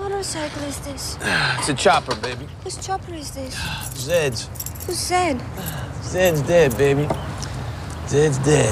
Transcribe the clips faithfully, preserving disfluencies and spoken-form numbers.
motorcycle is this? It's a chopper, baby. Whose chopper is this? Zed's. Who's Zed? Zed's dead, baby. Zed's dead.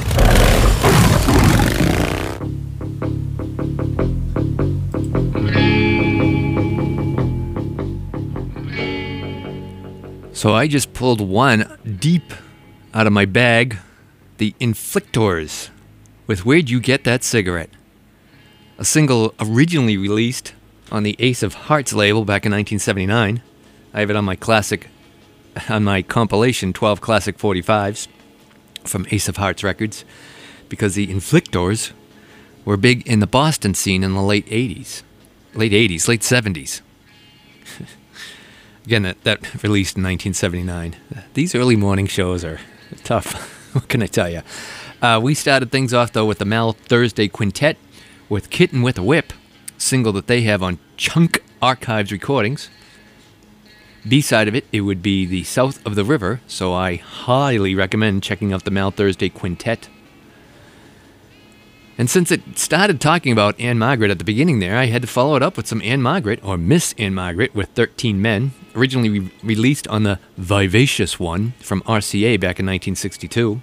So I just pulled one deep out of my bag, the Inflictors, with Where'd You Get That Cigarette? A single originally released on the Ace of Hearts label back in nineteen seventy-nine. I have it on my classic, on my compilation twelve Classic forty-fives from Ace of Hearts Records, because the Inflictors were big in the Boston scene in the late eighties. Late eighties, late seventies. Again, that, that released in nineteen seventy-nine. These early morning shows are tough. What can I tell you? Uh, we started things off, though, with the Mal Thursday Quintet with Kitten with a Whip, single that they have on Chunk Archives Recordings. B-side of it, it would be the South of the River, so I highly recommend checking out the Mal Thursday Quintet. And since it started talking about Anne Margaret at the beginning there, I had to follow it up with some Anne Margaret, or Miss Anne Margaret, with thirteen Men, originally re- released on the Vivacious one from R C A back in nineteen sixty-two.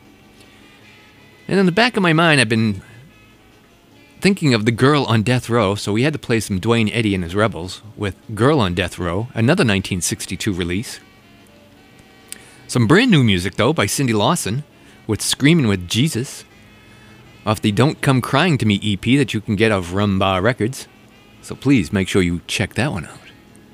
And in the back of my mind, I've been thinking of The Girl on Death Row, so we had to play some Dwayne Eddy and his Rebels with Girl on Death Row, another nineteen sixty-two release. Some brand new music, though, by Cindy Lawson with Screamin' with Jesus, off the Don't Come Crying to Me E P that you can get off Rumbar Records. So please make sure you check that one out.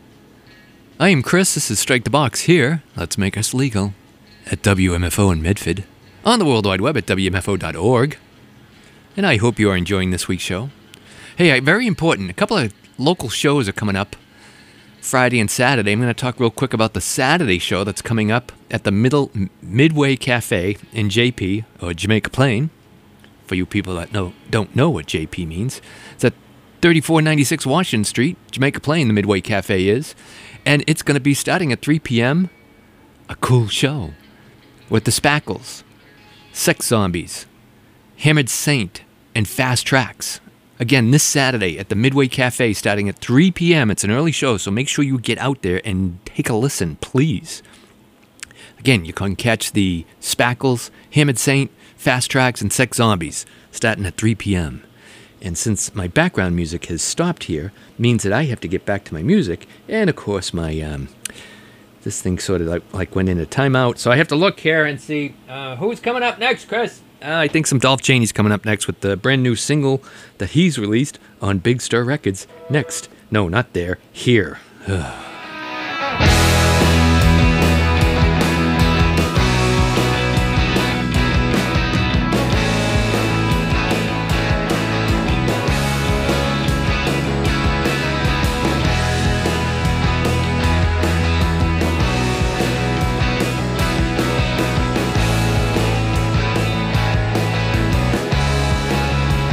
I am Chris, this is Strike the Box here, Let's Make Us Legal, at W M F O in Medford, on the World Wide Web at W M F O dot org. And I hope you are enjoying this week's show. Hey, very important, a couple of local shows are coming up Friday and Saturday. I'm going to talk real quick about the Saturday show that's coming up at the Middle Midway Cafe in J P, or Jamaica Plain. For you people that know don't know what J P means, it's at thirty-four ninety-six Washington Street, Jamaica Plain, the Midway Cafe is. And it's going to be starting at three p.m., a cool show with the Spackles, Sex Zombies, Hammered Saint, and Fast Tracks. Again, this Saturday at the Midway Cafe starting at three p.m. It's an early show, so make sure you get out there and take a listen, please. Again, you can catch the Spackles, Hammered Saint, Fast Tracks, and Sex Zombies starting at three p.m. And since my background music has stopped here, means that I have to get back to my music. And of course, my um, this thing sort of like, like went into timeout. So I have to look here and see uh, who's coming up next, Chris. Uh, I think some Dolph Cheney's coming up next with the brand new single that he's released on Big Star Records. Next. No, not there. Here.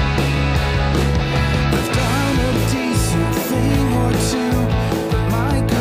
I've done a decent thing or two, but my God.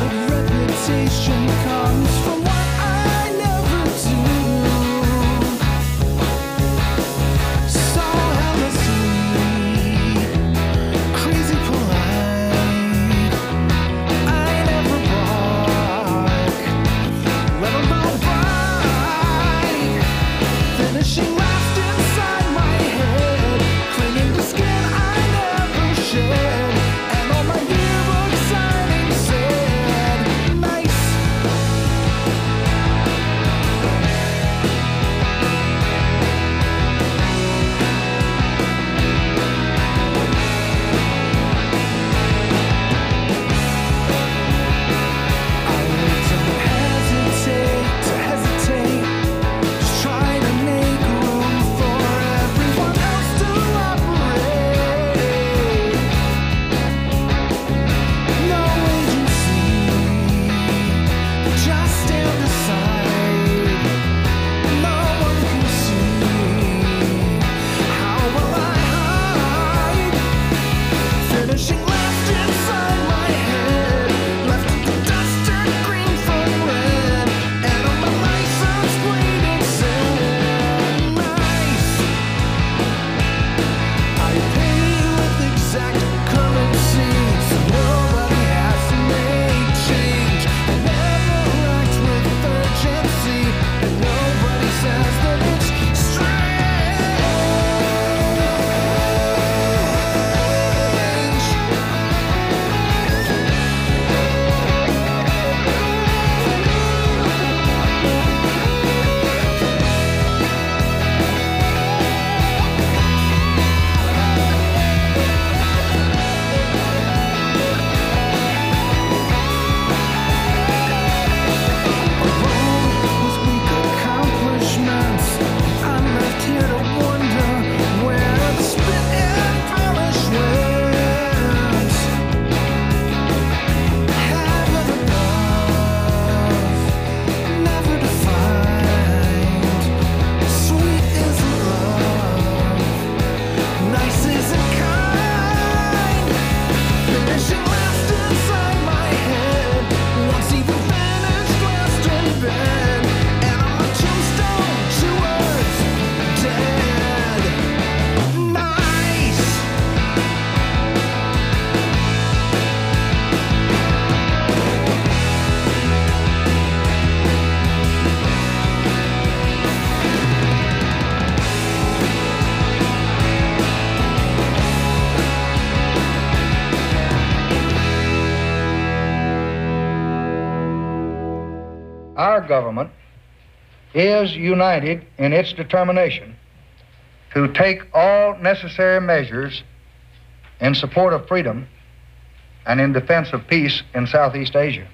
Our government is united in its determination to take all necessary measures in support of freedom and in defense of peace in Southeast Asia.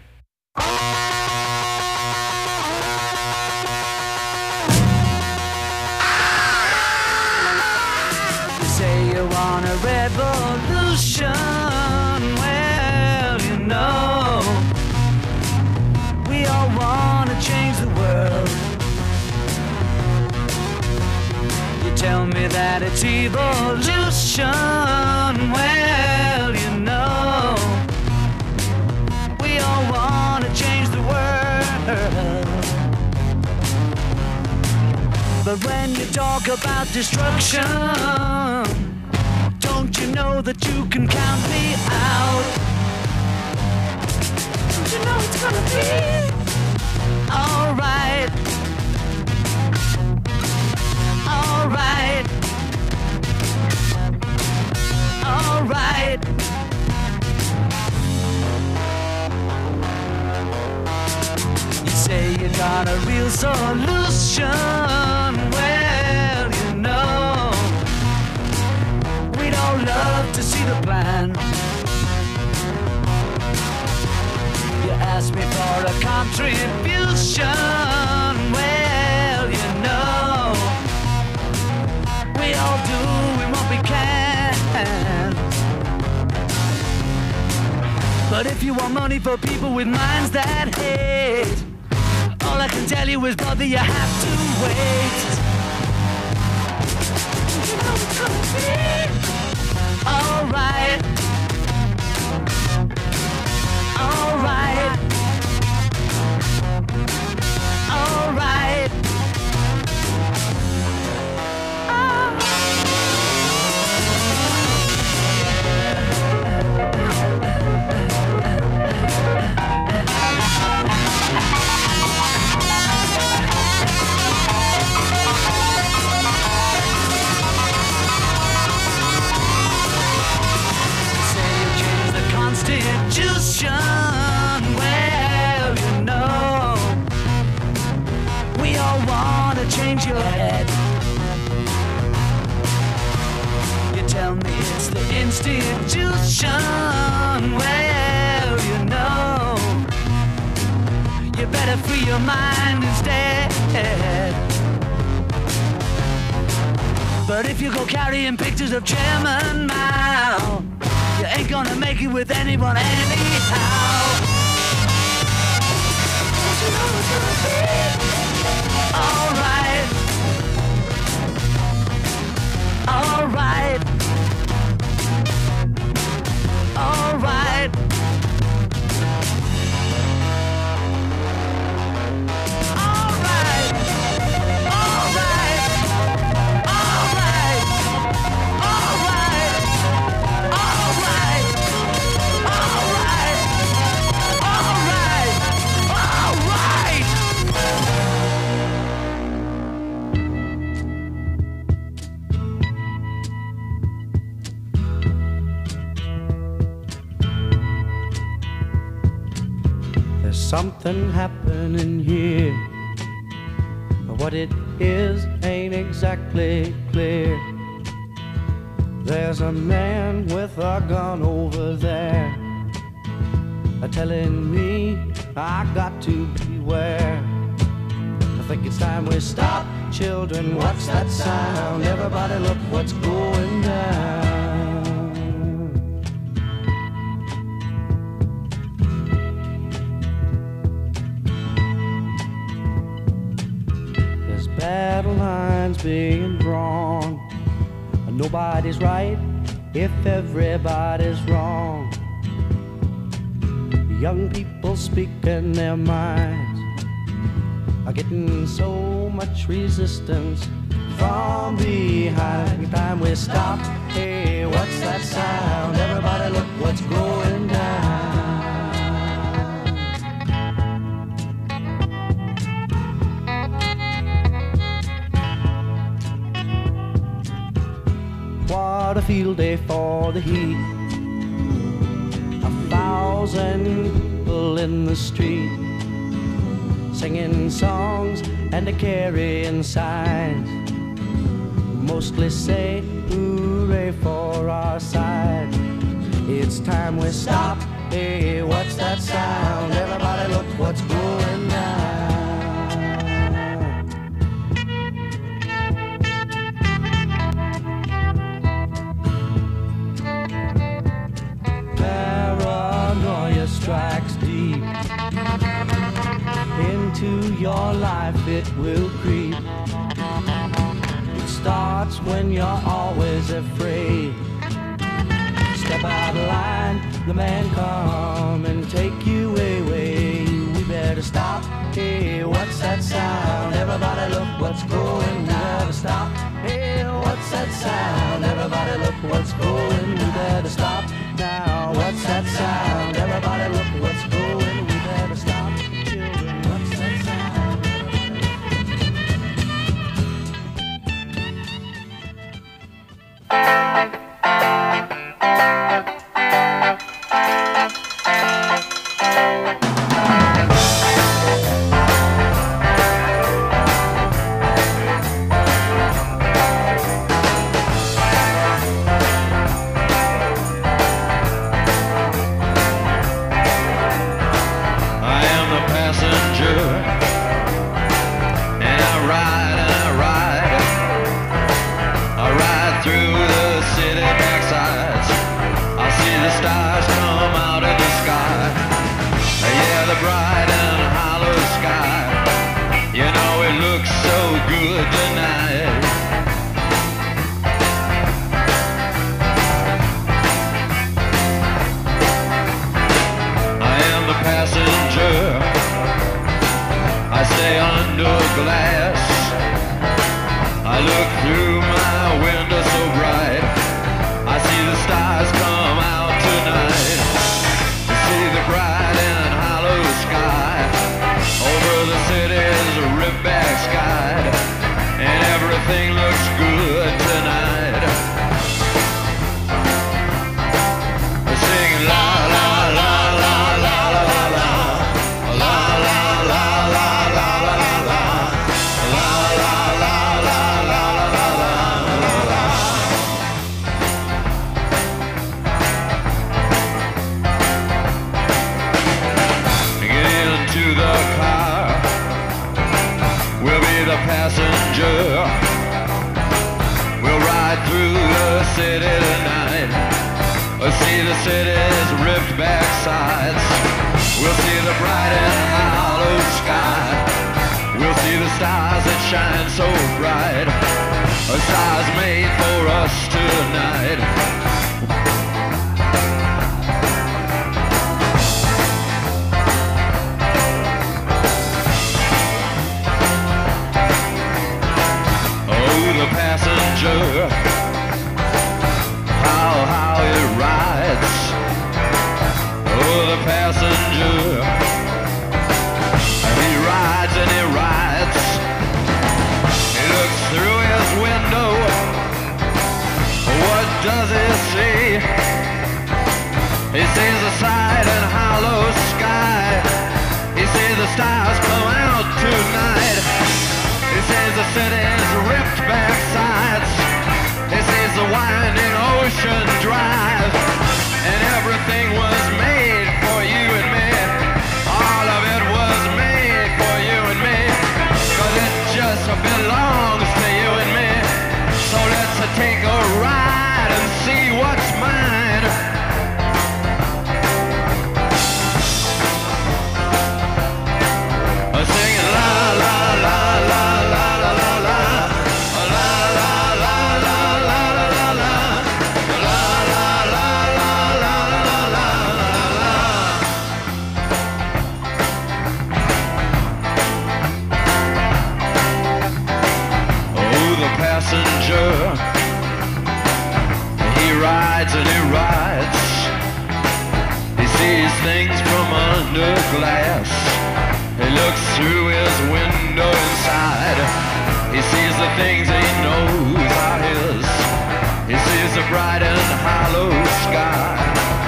You say you want a revolution, well, you know, we all want to change the world. You tell me that it's evolution, well, you know, we all want to change the world. But when you talk about destruction, don't you know that you can count me out? Don't you know it's gonna be alright? Alright. Alright. You say you got a real solution, well, you know, we'd all love to see the plan. You ask me for a contribution, well, you know, we all do what we can. But if you want money for people with minds that hate, all I can tell you is, brother, you have to wait. You know it's gonna be alright. Alright. Alright. Constitution, well, you know, we all want to change your head. You tell me it's the institution, well, you know, you better free your mind instead. But if you go carrying pictures of Chairman Mao, you ain't gonna make it with anyone anyhow. Don't you know it's gonna be alright? Alright. Alright. Something happening here, but what it is ain't exactly clear. There's a man with a gun over there, telling me I got to beware. I think it's time we stop, children. What's that sound? Everybody look what's going down. Battle lines being drawn. Nobody's right if everybody's wrong. Young people speaking their minds are getting so much resistance from behind. Time we stop. Hey, what's that sound? Everybody look what's going down. What a field day for the heat. A thousand people in the street. singing songs and a carrying signs. Mostly say hooray for our side. It's time we stop. Hey, what's that sound? Everybody look what's going down. Paranoia strikes deep into your life, it will creep. It starts when you're always afraid. Step out of line, the man come and take you away. We better stop. Hey, what's that sound? Everybody look what's going. We better stop. Hey, what's that sound? Everybody look what's going. We better stop now. What's that sound? Everybody look what's going. We better stop. Children, what's that sound?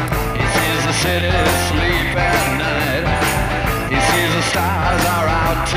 City sleep at night. He sees the stars are out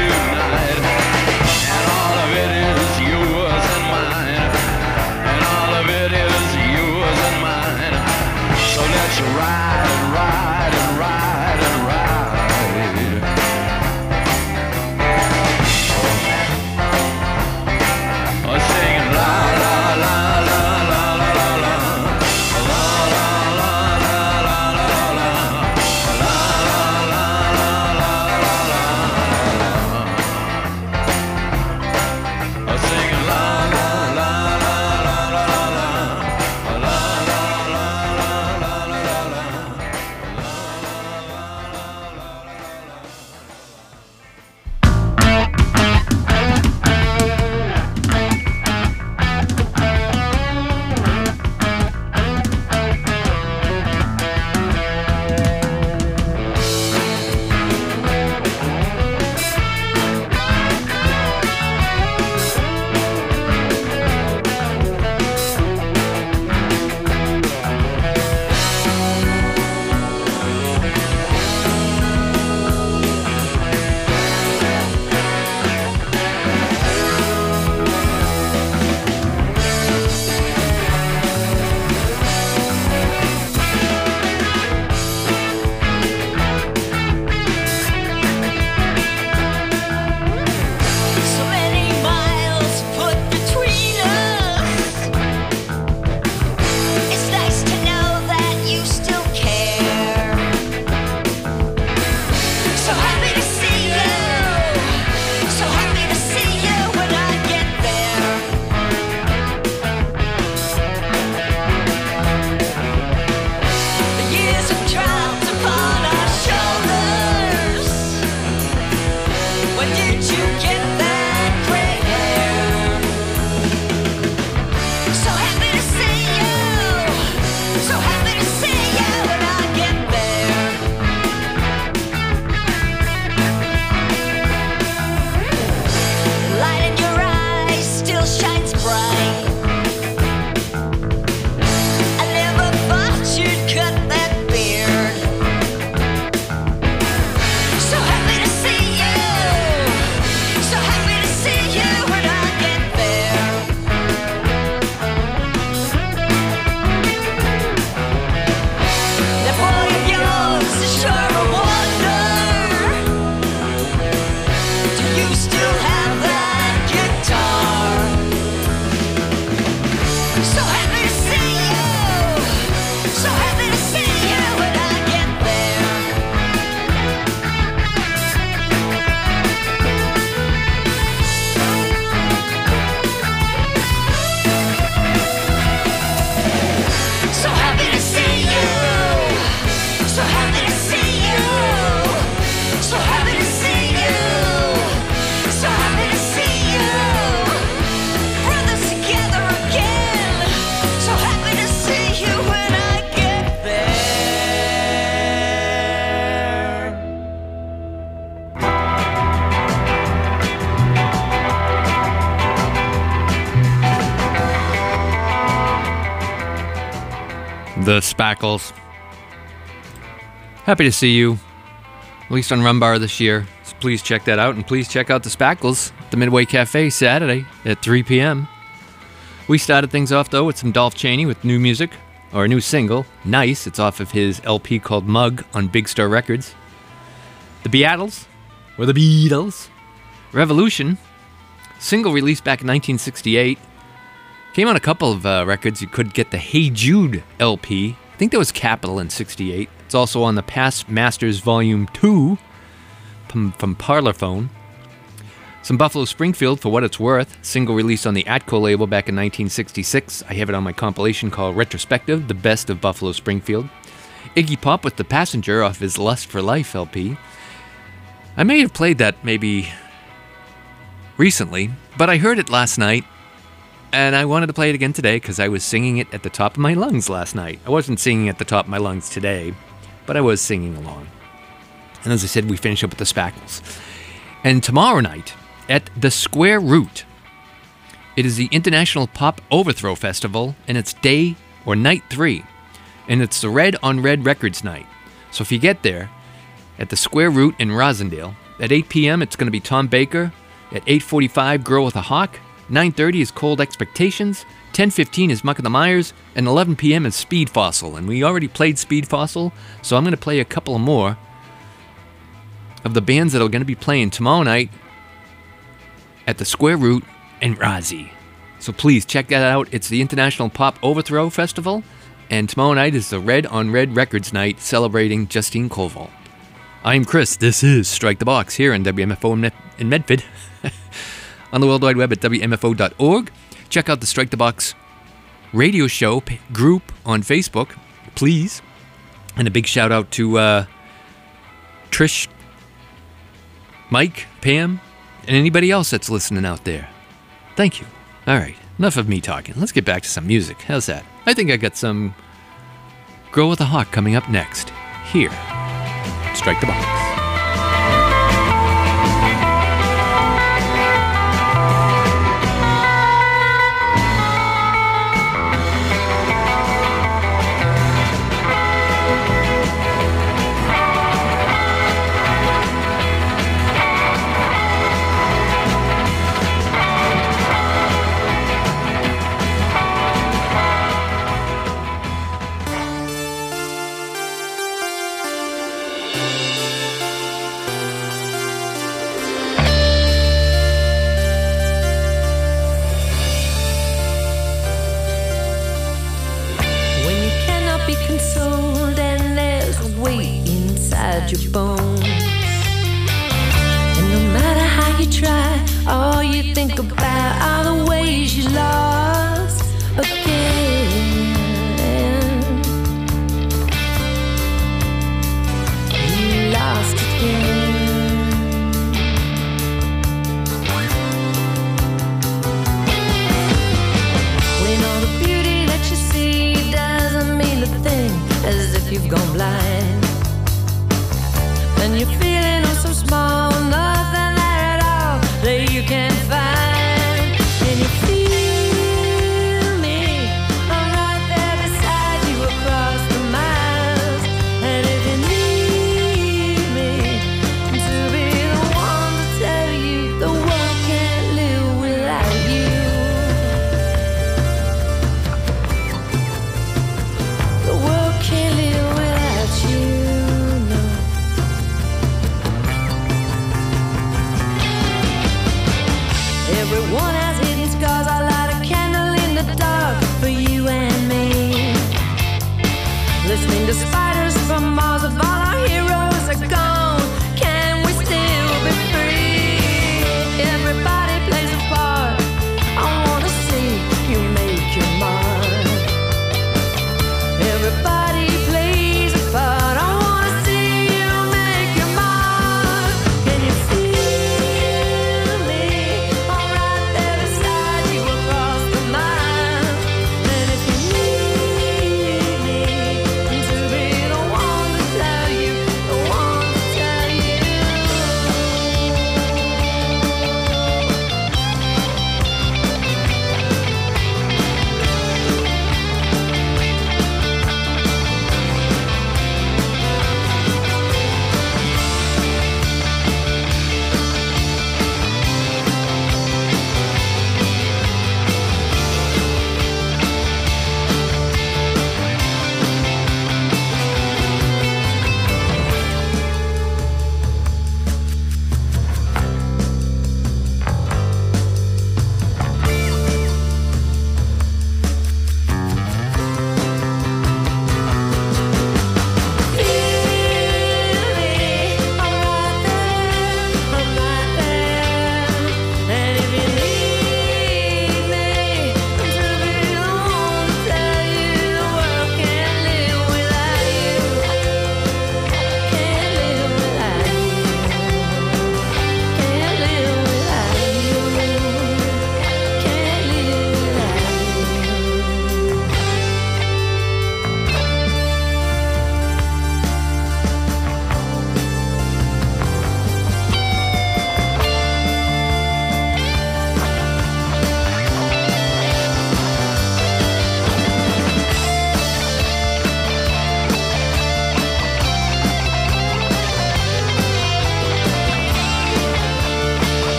see you. So happy to see you. So happy to see you. Brothers together again. So happy to see you when I get there. The Spackles. Happy to see you, at least on Rumbar this year. So please check that out, and please check out the Spackles at the Midway Cafe Saturday at three p.m. We started things off, though, with some Dolph Chaney with new music, or a new single, Nice. It's off of his L P called Mug on Big Star Records. The Beatles, or the Beatles. Revolution, single released back in nineteen sixty-eight. Came on a couple of uh, records. You could get the Hey Jude L P. I think that was Capitol in sixty-eight. It's also on the Past Masters Volume two from, from Parlophone. Some Buffalo Springfield, For What It's Worth, single released on the Atco label back in nineteen sixty-six. I have it on my compilation called Retrospective, The Best of Buffalo Springfield. Iggy Pop with The Passenger off his Lust for Life L P. I may have played that maybe recently, but I heard it last night, and I wanted to play it again today because I was singing it at the top of my lungs last night. I wasn't singing at the top of my lungs today, but I was singing along. And as I said, we finish up with the Spackles. And tomorrow night, at the Square Root, it is the International Pop Overthrow Festival, and it's day or night three. And it's the Red on Red Records night. So if you get there, at the Square Root in Rosendale, at eight p.m. it's going to be Tom Baker. At eight forty-five, Girl with a Hawk. nine thirty is Cold Expectations. ten fifteen is Muck of the Myers. And eleven p.m. is Speed Fossil. And we already played Speed Fossil, so I'm going to play a couple more of the bands that are going to be playing tomorrow night at the Square Root in Rozzy. So please check that out. It's the International Pop Overthrow Festival, and tomorrow night is the Red on Red Records night celebrating Justine Koval. I'm Chris. This is Strike the Box here on W M F O in, Med- in Medford. On the World Wide Web at W M F O dot org. Check out the Strike the Box radio show p- group on Facebook, please. And a big shout out to uh, Trish, Mike, Pam, and anybody else that's listening out there. Thank you. All right, enough of me talking. Let's get back to some music. How's that? I think I got some Girl with a Hawk coming up next. Here, Strike the Box. Your bones, and no matter how you try, all you think about are the ways you lost again. You lost again. When all the beauty that you see doesn't mean a thing, as if you've gone blind. And you're feeling oh so small, nothing there at all that you can find. And you feel me, I'm right there beside you across the miles. And if you need me to be the one to tell you the world can't live without you, the world can't live without you.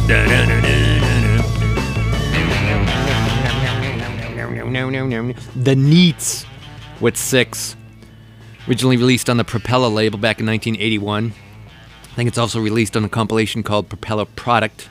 The Neats with Six. Originally released on the Propeller label back in nineteen eighty-one. I think it's also released on a compilation called Propeller Product.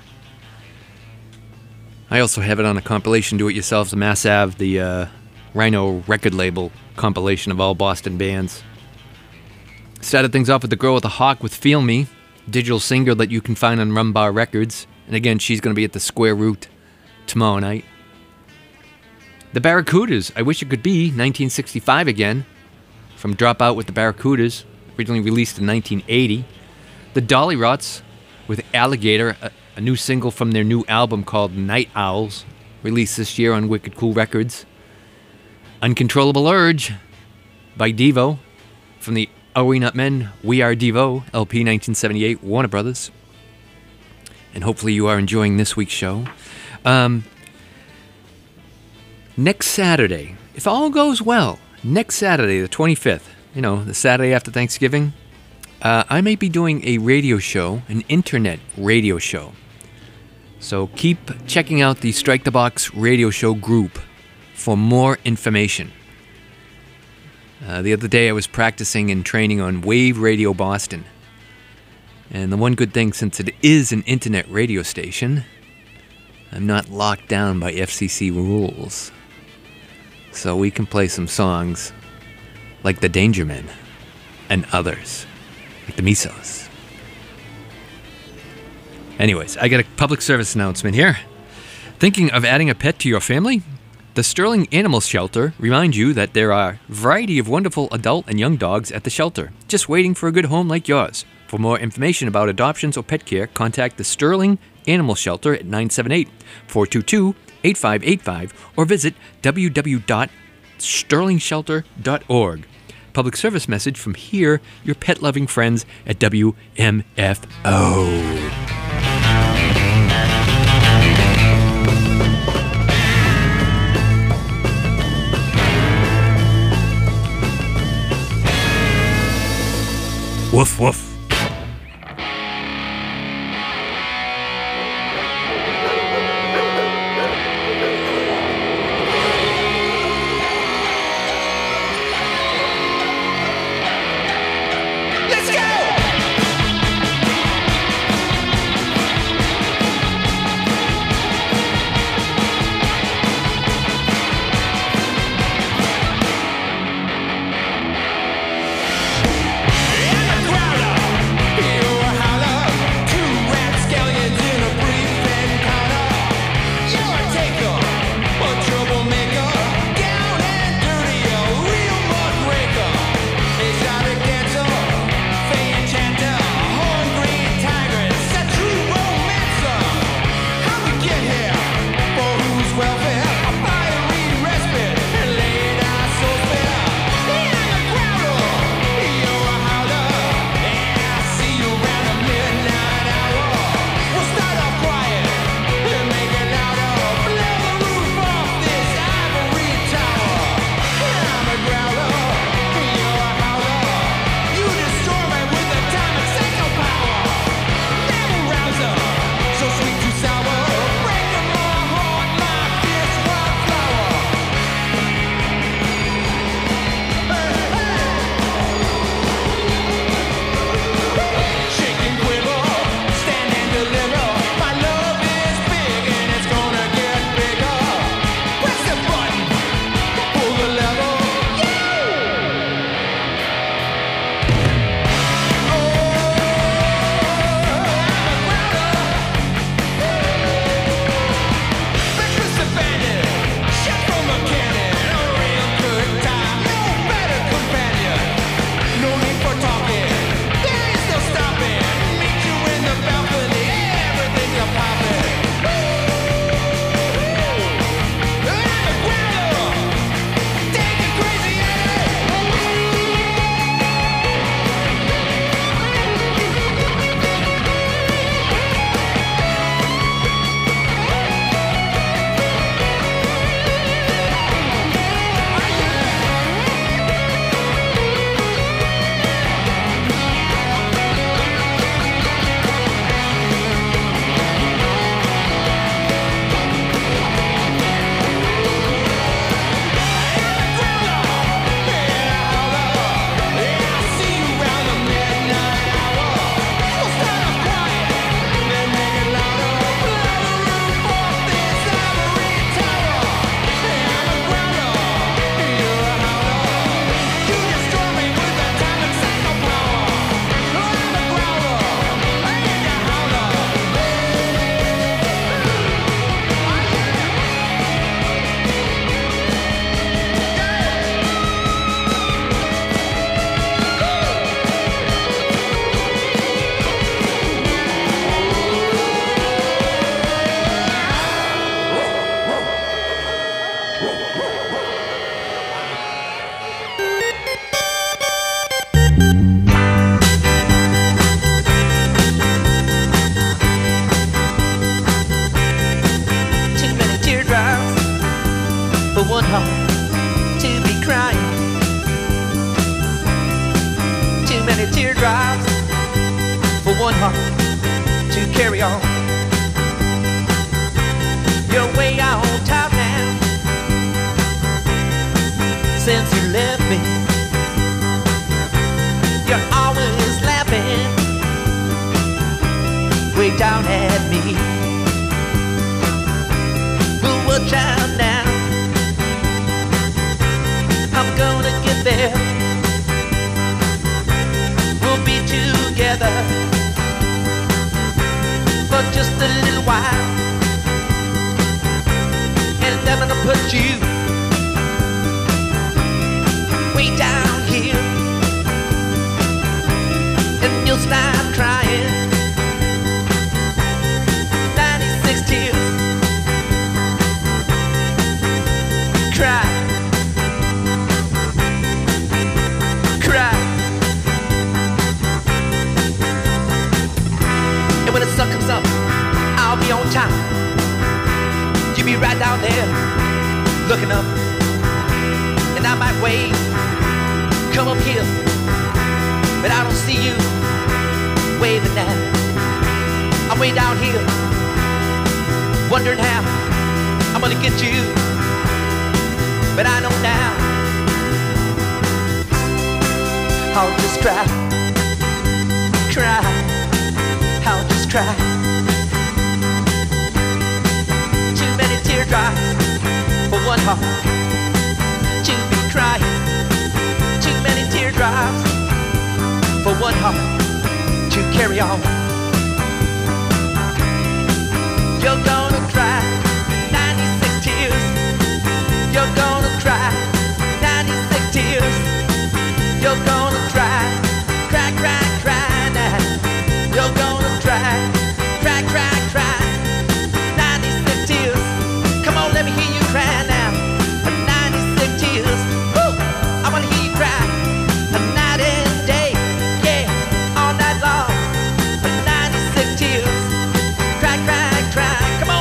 I also have it on a compilation, Do It Yourselves, the Mass Ave, the uh, Rhino record label compilation of all Boston bands. Started things off with The Girl with the Hawk with Feel Me, digital single that you can find on Rumbar Records. And again, she's going to be at the Square Root tomorrow night. The Barracudas, I Wish It Could Be, nineteen sixty-five again, from Dropout with the Barracudas, originally released in nineteen eighty. The Dolly Rots with Alligator, a, a new single from their new album called Night Owls, released this year on Wicked Cool Records. Uncontrollable Urge by Devo, from the Are We Not Men, We Are Devo, L P nineteen seventy-eight, Warner Brothers. And hopefully you are enjoying this week's show. Um, next Saturday, if all goes well, next Saturday, the twenty-fifth, you know, the Saturday after Thanksgiving, uh, I may be doing a radio show, an internet radio show. So keep checking out the Strike the Box radio show group for more information. Uh, the other day I was practicing and training on Wave Radio Boston. And the one good thing, since it is an internet radio station, I'm not locked down by F C C rules. So we can play some songs like the Danger Men and others, like the Misos. Anyways, I got a public service announcement here. Thinking of adding a pet to your family? The Sterling Animal Shelter reminds you that there are a variety of wonderful adult and young dogs at the shelter, just waiting for a good home like yours. For more information about adoptions or pet care, contact the Sterling Animal Shelter at nine seven eight, four two two, eight five eight five or visit w w w dot sterling shelter dot org. Public service message from here, your pet-loving friends at W M F O. Woof, woof. Let's go! And the crowd heart to be crying, too many teardrops for one heart to carry on. You're way on top now since you left me. You're always laughing way down at me. But watch out now, I'm gonna get there. We'll be together for just a little while, and I'm gonna put you way down here, and you'll stop crying. ninety-six tears, cry, cry. And when the sun comes up, I'll be on time. You'll be right down there, looking up, and I might wait, come up here, but I don't see you waving now. I'm way down here, wondering how I'm gonna get you, but I know now I'll just cry, cry, I'll just cry. Too many teardrops for one heart to be crying. Too many teardrops for one heart to carry on. You're gonna cry ninety-six tears. You're gonna cry ninety-six tears. You're gonna cry, cry, cry, cry now. You're gonna cry, cry, cry, cry. ninety-six tears. Come on, let me hear you cry now. ninety-six tears. Woo! I wanna hear you cry. Night and day, yeah, all night long. ninety-six tears. Cry, cry, cry. Come on.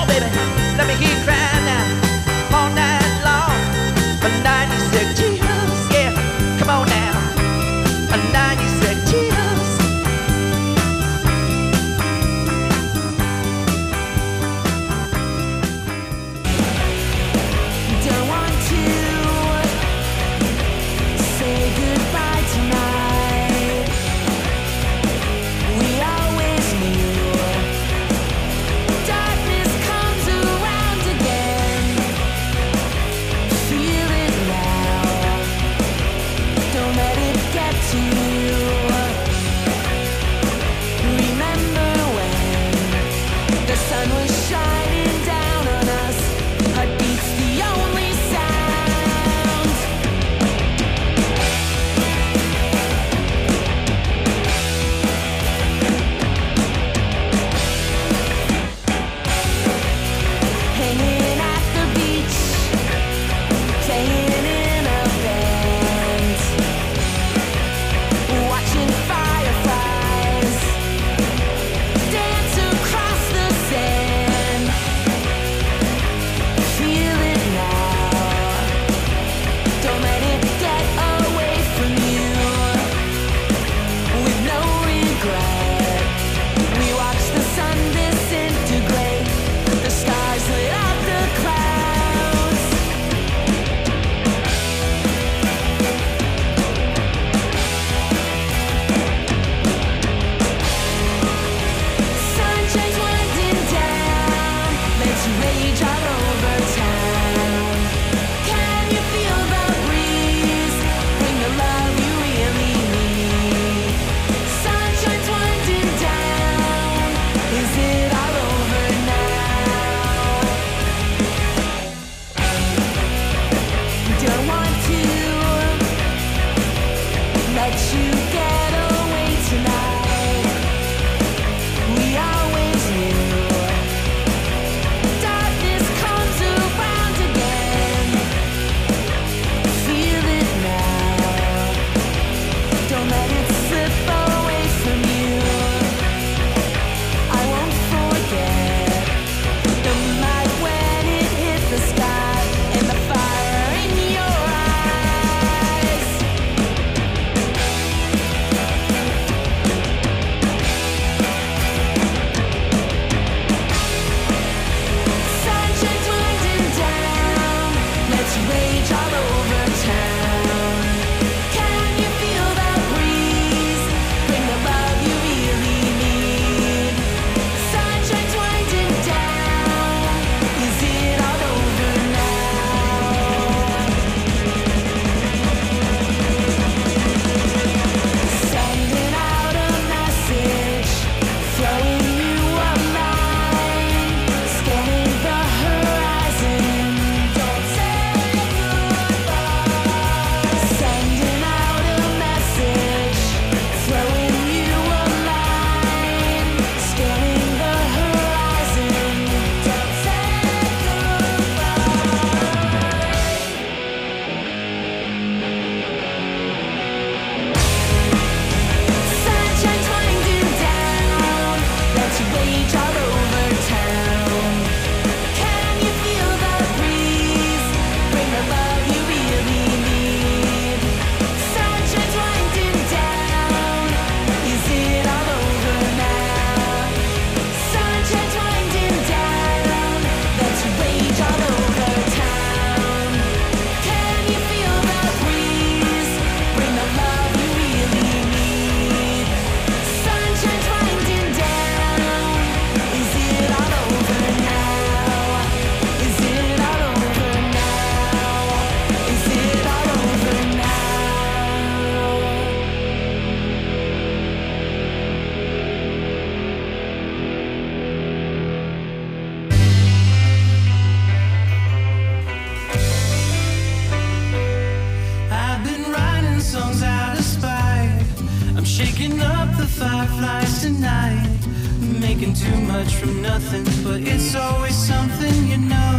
Picking up the fireflies tonight, making too much from nothing, but it's always something, you know.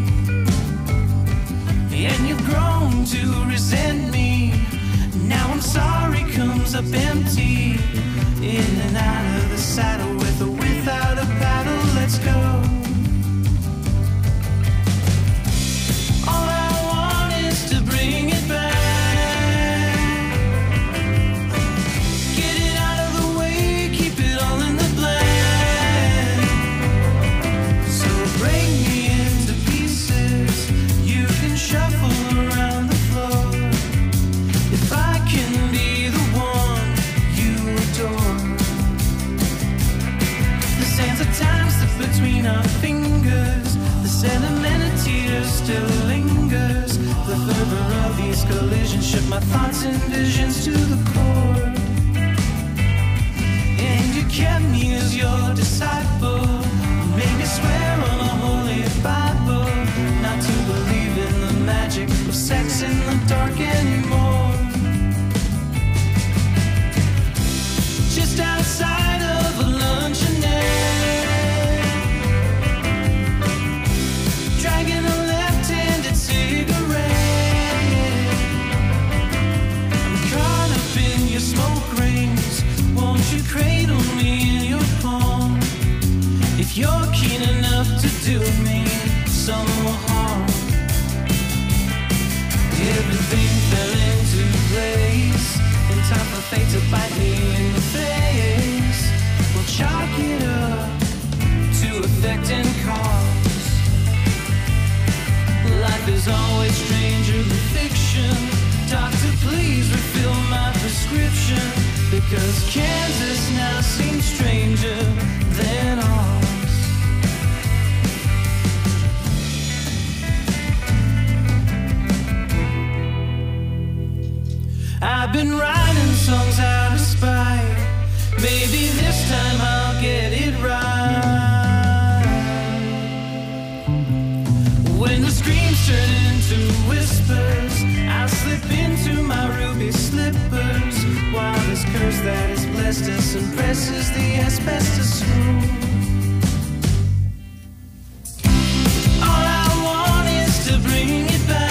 And you've grown to resent me. Now I'm sorry comes up empty. In and out of the saddle, with or without a paddle, let's go. All I want is to bring it back. Get it out of the way, keep it all in the black. So break me into pieces, you can shuffle around the floor. If I can be the one you adore. The sands of time slip between our fingers. The sentiment of tears still lingers. The fervor of these collisions shook my thoughts and visions to the core. And you kept me as your disciple, made me swear on a holy Bible not to believe in the magic of sex in the dark anymore. Just outside of a luncheonette, dragging a left-handed cigarette. I'm caught up in your smoke rings. Won't you cradle me in your palm? If you're keen enough to do me some more harm. Everything fell into place in time for fate to bite me in the face. We'll chalk it up to effect and cause. Life is always stranger than fiction. Doctor, please refill my prescription, because Kansas now seems stranger than ours. I've been writing songs out of spite. Maybe this time I'll get it right. When the screams turn into whispers, I'll slip into my ruby slippers, while this curse that has blessed us and presses the asbestos through. All I want is to bring it back.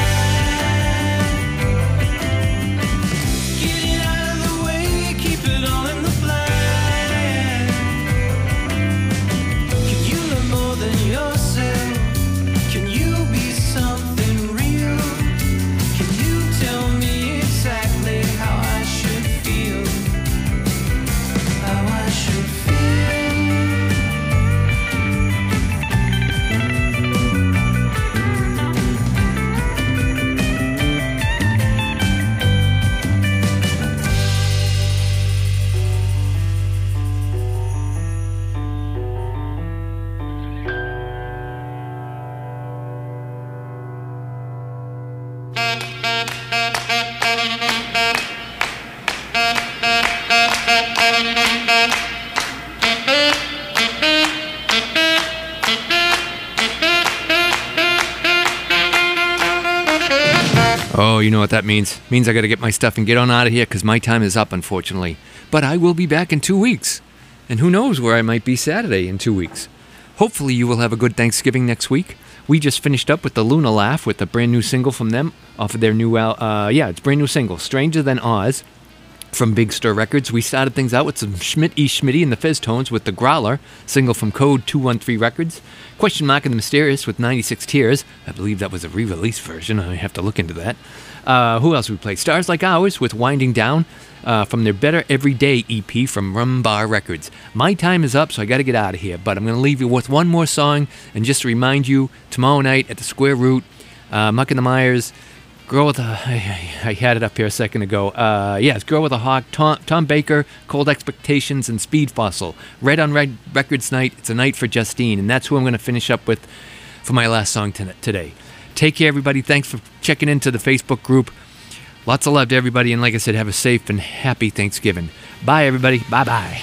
Oh, you know what that means. Means I gotta get my stuff and get on out of here, because my time is up, unfortunately. But I will be back in two weeks. And who knows where I might be Saturday in two weeks. Hopefully you will have a good Thanksgiving next week. We just finished up with the Luna Laugh with a brand new single from them off of their new, al- uh, yeah, it's a brand new single, Stranger Than Oz, from Big Stir Records. We started things out with some Schmidt E. Schmitty and the Fizz Tones with The Growler, single from Code two one three Records. Question Mark and the Mysterious with ninety-six Tears. I believe that was a re-release version. I have to look into that. Uh, who else we played? Stars Like Ours with Winding Down uh, from their Better Everyday E P from Rum Bar Records. My time is up, so I got to get out of here. But I'm going to leave you with one more song, and just to remind you, tomorrow night at the Square Root, uh, Muck and the Myers, Girl with a... I, I had it up here a second ago. Uh, yeah, it's Girl with a Hawk, Tom, Tom Baker, Cold Expectations, and Speed Fossil. Red on Red Records night. It's a night for Justine, and that's who I'm going to finish up with for my last song t- today. Take care, everybody. Thanks for checking into the Facebook group. Lots of love to everybody, and like I said, have a safe and happy Thanksgiving. Bye, everybody. Bye-bye.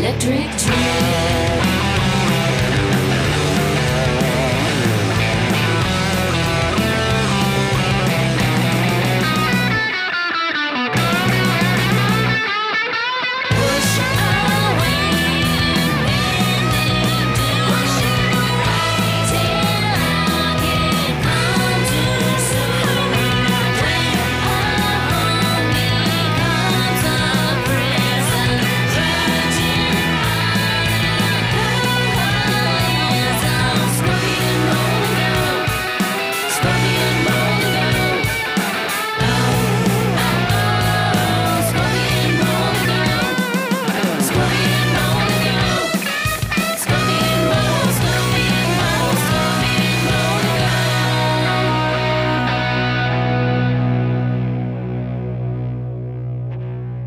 electric tree.